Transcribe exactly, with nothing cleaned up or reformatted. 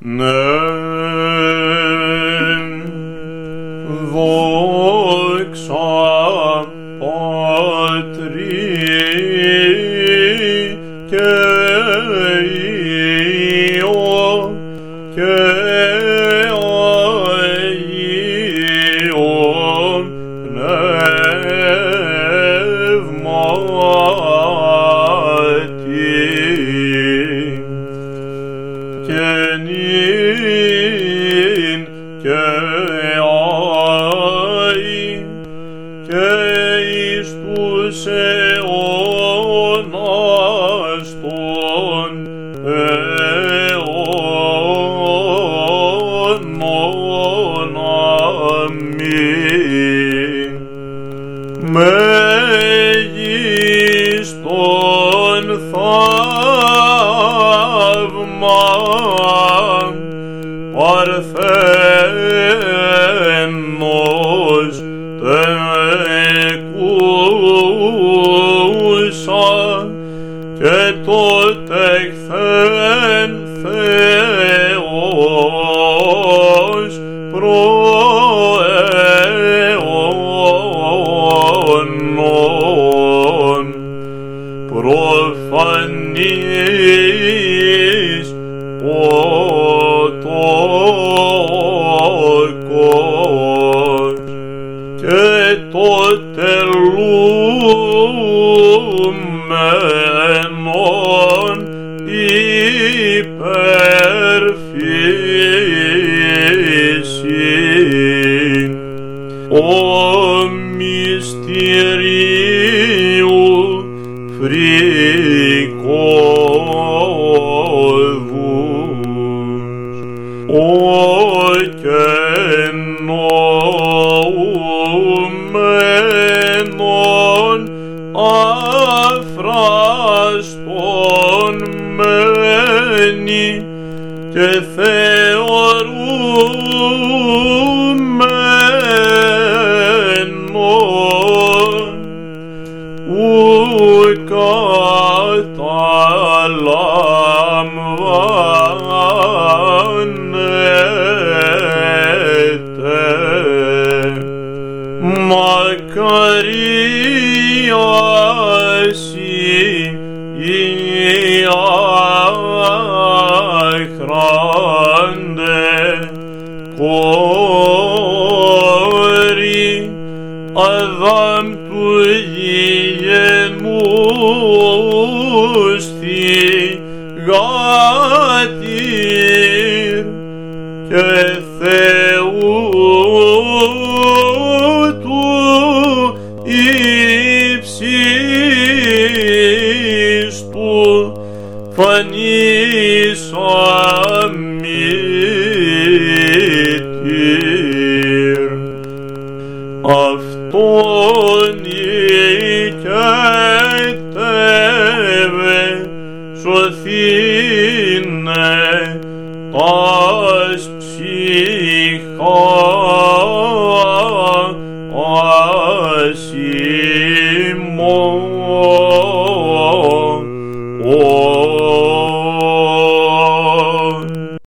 Ναι, δόξα Πατρί και Υιό και Αγίον Πνεύματι και νυν και αεί και εις τους αιώνας των αιώνων. Αμήν. Μέγιστον θαύμα παρθένος τεκούσα και το τεχθέν Θεός προαιώνων προφανής ο τόκος και το τελούμενον υπερφύσιν ο μυστηρίου φρικόδους ο κεννοούμενον αφραστον μένει και θεωρούμενον ουκ καταλαμβάνεται. Μακαρίασι οι άχραντε κόρη Αδάμ του γηγενούς θυγάτηρ και Θεού του ύψιστου φανής αμήτηρ αυτόν η